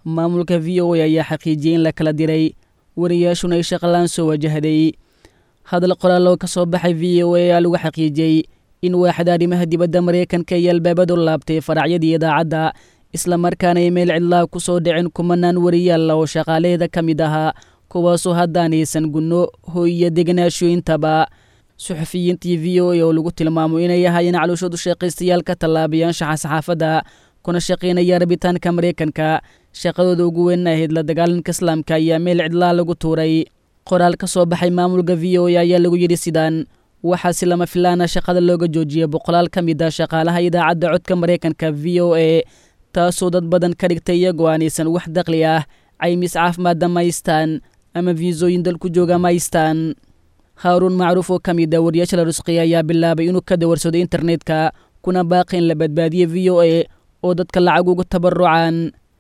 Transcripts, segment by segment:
maamulka VOA ayaa xaqiijiyey in la kala diray wariyaashuna ay shaqalaan soo wajahday. hadal qoraaloo ka soo baxay VOA ayaa lagu xaqiijiyey in waaxda arrimaha dibadda Mareykanka iyo albaabadu laabtay faracyadii idaacadda islamarkaana ay meel cidlaa ku soo dhicin kumanaan wariyaal oo shaqaalaheeda ka mid ahaa kuwaasoo haddaanaysan gunno hoy iyo deganaasho intaba. suxufiyiintii VOA oo lagu tilmaamo inay ahaayeen calooshoodu shaqaystayaal ka tallaabayaashaxa saxaafadda kuna shaqaynaya rabitaanka Mareykanka shaqadooda ugu weyn ahayd la dagaalanka islaamka ayaa meel cidlaa lagu tuuray. qoraal ka soo baxay maamulka VOA ayaa lagu yidhi sidaan waxaa si lama filaana shaqada looga joojiyay boqolaal ka mid ah shaqaalaha idaacadda codka Mareykanka VOA taasoo dad badan ka dhigtay iyagoo aanaysan wax dakhli ah caymis caafimaad ma haystaan ama fiisooyin dalku jooga ma haystaan. haaruun macruuf oo ka mid ah wariyaasha la rusqiya ayaa bilaabay inuu ka dawarsado internetka kuna baaqi in la badbaadiyo VOA oo dadka lacag ugu tabarucaan.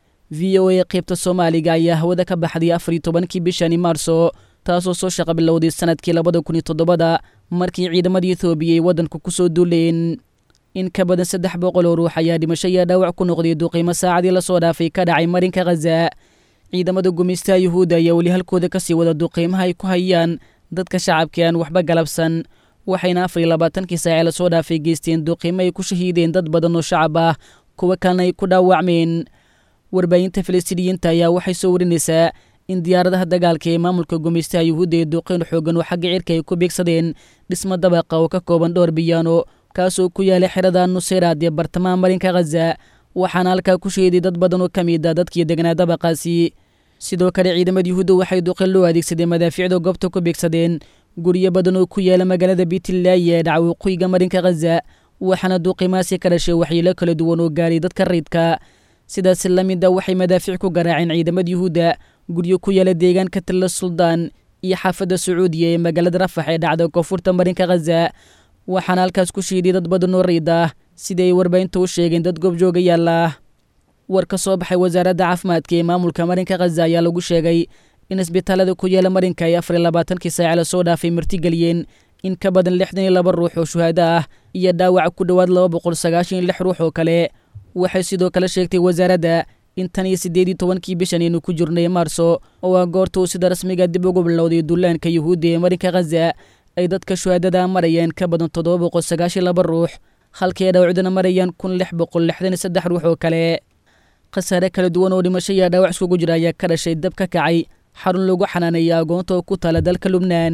VOA qaybta Soomaaliga ayaa hawada ka baxday 14 bishani Maarso taasoo soo shaqo bilowday sanadkii 2007 markii ciidamadii Itoobiya ay waddanku ku soo duuleen. in ka badan 300 oo ruux ayaa dhimasho iyo dhaawac ku noqday duqeymo saacadii la soo dhaafay ka dhacay marinka Gaza. ciidamada gumeystaha Yuhuudda ayaa weli halkooda ka sii wada duqeymaha ay ku hayaan dadka shacabka aan waxba galabsan waxayna 24 saac la soo dhaafay geysteen duqeymo ay ku shahiideen dad badan oo shacab ah kuwa kalena ay ku dhaawacmeen. warbaahinta Falastiiniyiinta ayaa waxay soo warinaysaa in diyaaradaha dagaalka ee maamulka gumeystaha Yuhuudda ee duqeyn xoogan oo xagga cirka ay ku beegsadeen dhismo dabaqa oo ka kooban dhowr biyaano kaasoo ku yaala xerada Nusayraad ee bartamaha marinka Gaza waxaana halkaa ku shahiiday dad badan oo ka mid ah dadkii deganaa dabaqaasi. sidoo kale ciidamada Yuhuudda waxay duqeyn loo adeegsadeen madaafiicda goobta ku beegsadeen guryo badan oo ku yaala magaalada Beetlaahi ee dhaca waqooyiga marinka Gaza waxaana duqeymaasi ka dhashay waxyeelo kala duwan oo gaaray dadka rayidka. sidaas la mid ah waxay madaafiic ku garaaceen ciidamada Yuhuudda guryo ku yaala deegaanka Talla Suldaan iyo xaafadda Sacuudiya ee magaalada Rafax ee dhacda koonfurta marinka Gaza waxaana halkaas ku shiiday dad badan oo rayid ah sida ay warbaahintu u sheegeen dad goobjoogayaal ah. war ka soo baxay wasaaradda caafimaadka ee maamulka marinka Gaza ayaa lagu sheegay in isbitaalada ku yaala marinka ay 24 saac la soo dhaafay martigeliyeen in ka badan 62 ruux oo shuhaado ah iyo dhaawac ku dhowaad 296 ruux oo kale. waxay sidoo kale sheegtay wasaaradda in 18 bishan aynu ku jirnay Maarso oo ah goorta uu sida rasmiga dib ugu bilowday duulaanka Yuhuudda ee marinka Gaza ay dadka shuhaadada marayeen ka badan 792 ruux halkii ay dhaawacduna marayeen 1663 ruux oo kale. khasaare kala duwan oo dhimasho iyo dhaawac iskugu jira ayaa ka dhashay dab ka kacay xarun lagu xanaaneeyo agoonta oo ku taala dalka Lubnaan.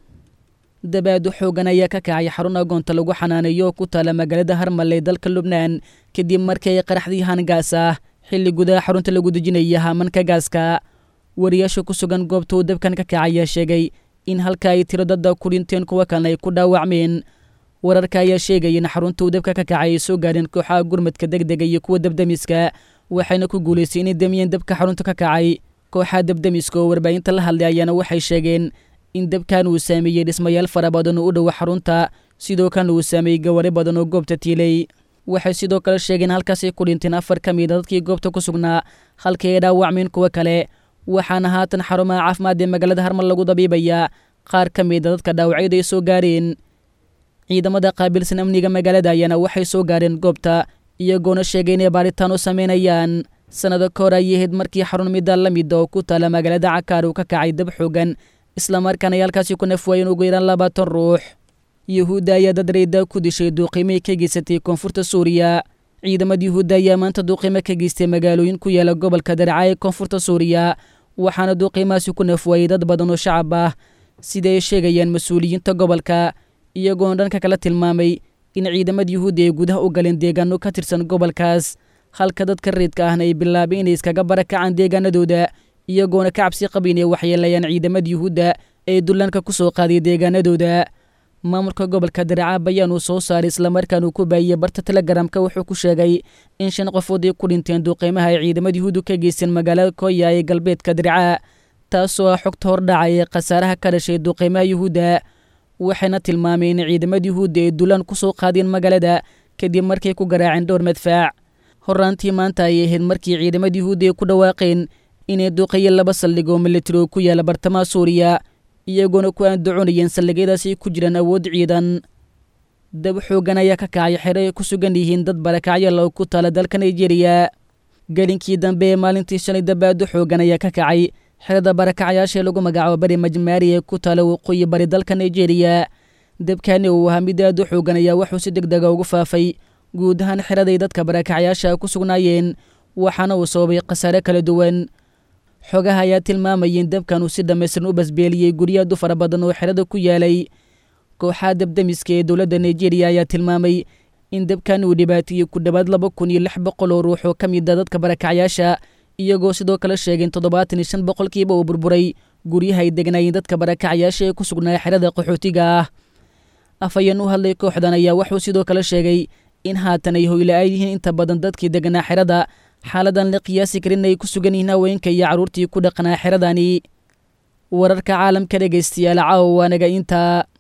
dabaadu xoogan ayaa ka kacay xarun agoonta lagu xanaaneeyo oo ku taala magaalada Harmal ee dalka Lubnaan kadib markii ay qaraxday haan gaas ah xilli gudaha xarunta lagu dejinayay haamanka gaaska. wariyaasha ku sugan goobta uu dabkan ka kacay ayaa sheegay in halka ay tiro dad ku dhinteen kuwa kalena ay ku dhaawacmeen. wararka ayaa sheegay in xarunta uu dabka ka kacay ay soo gaareen kooxaha gurmadka degdega iyo kuwa dabdamiska waxayna ku guulaysay inay damiyeen dabka xarunta ka kacay. kooxaha dabdamiska oo warbaahinta la hadlay ayaana waxay sheegeen in dabkan uu saameeyey dhismayaal fara badan oo u dhow xarunta sidoo kalena uu saameeyey gawaari badan oo goobta tiilay. waxay sidoo kale sheegeen halkaasay ku dhinteen 4 ka mid ah dadkii goobta ku sugnaa halkii ay dhaawacmeen kuwa kale waxaana haatan xarumaha caafimaad ee magaalada Harmal lagu dabiibayaa qaar ka mid ah dadka dhaawacyada ay soo gaareen. ciidamada qaabilsan amniga magaalada ayaana waxay soo gaareen goobta iyagoona sheegay inay baaritaan u sameynayaan. sanado ka hor ayay ahayd markii xarun midda la mid oo ku taala magaalada Cakaar uu ka kacay dab xoogan islamarkaana ay halkaasi ku nafwaayeen ugu yaraan 20 ruux. Yuhuudda ayaa dad rayid ku dishay duqeymo ay ka geysatay koonfurta Suuriya. ciidamada Yuhuudda ayaa maanta duqeymo ka geystay magaalooyin ku yaala gobolka Darca ee koonfurta Suuriya waxaana duqeymaasi ku nafwaayay dad badan oo shacab ah sida ay sheegayaan mas'uuliyiinta gobolka iyagoo dhanka kala tilmaamay in ciidamada Yuhuudda ay gudaha u galeen deegaano ka tirsan gobolkaas halka dadka rayidka ahna ay bilaabeen inay iskaga barakacaan deegaanadooda iyagoona ka cabsi qabin inay waxyeelayaan ciidamada Yuhuudda ee dullaanka ku soo qaaday deegaanadooda. maamulka gobolka Darca bayaan uu soo saaray islamarkaana uu ku baahiyay barta Telegramka wuxuu ku sheegay in 5 qofood ay ku dhinteen duqeymaha ay ciidamada Yuhuudda ka geysteen magaalada Koya ee galbeedka Darca taasoo ah xogta hordhacay ee khasaaraha ka dhashay duqeymaha Yuhuudda. waxayna tilmaameen in ciidamada Yuhuudda ay dulaan ku soo qaadeen magaalada kadib markay ku garaaceen dhowr madfaac. horaantii maanta ayay ahayd markii ciidamada Yuhuudda ay ku dhawaaqeen inay duqeeyeen 2 saldhig oo militari oo ku yaala bartamaha Suuriya iyagoona ku andacoonayeen saldhigyadaasi ay ku jiraan awood ciidan. dab xoogan ayaa ka kacay xero ay ku sugan yihiin dad barakacyaal oo ku taala dalka Nigeria. gelinkii dambe ee maalintii shalay dabaado xoogan ayaa ka kacay xerada barakacayaasha ee lagu magacaabo bari majmaari ee ku taala waqooyi bari dalka nigeria. dabkani uu ahaa mid aad u xoogan ayaa wuxuu si deg dega ugu faafay guud ahaan xeraday dadka barakacayaasha ku sugnaayeen, waxaana uu sababay khasaare kala duwan. xogaha ayaa tilmaamayay in dabkan uu si dhammaystiran u basbeeliyey guryaad u fara badan oo xerada ku yaalay. kooxaha dabdamiska ee dowladda nigeria ayaa tilmaamay in dabkan uu dhibaateeyey ku dhowaad 2,600 oo ruux oo ka mid a dadka barakacayaasha, iyagoo sidoo kale sheegay in 75% uu burburay guryaha ay degnaayeen dadka barakacayaasha ee ku sugnaa xerada qaxootiga ah. afhayeen u hadlay kooxdan ayaa wuxuu sidoo kale sheegay in haatan ay hoyla-aan yihiin inta badan dadkii deganaa xerada, xaaladan la qiyaasi karin ay ku sugan yihiin haweenka iyo carruurtii ku dhaqnaa xeradani. wararka caalamka dhegaystayaal caawa waanaga intaa.